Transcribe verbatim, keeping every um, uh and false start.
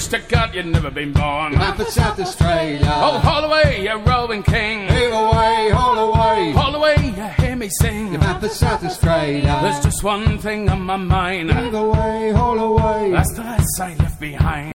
wish to God you'd never been born. You're bound for South Australia. Oh, haul away, you roving king. Haul away, haul away. Haul away, you hear me sing. You're bound for South Australia. There's just one thing on my mind. Haul away, haul away. That's the lass I left behind.